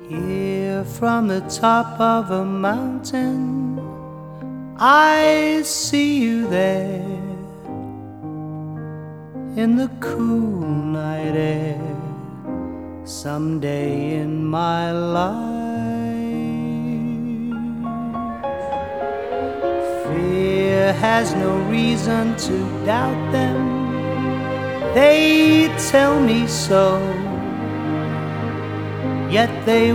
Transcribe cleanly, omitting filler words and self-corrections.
Here from the top of a mountain, I see you there in the cool night air. Someday in my life, fear has no reason to doubt them. They tell me so, yet they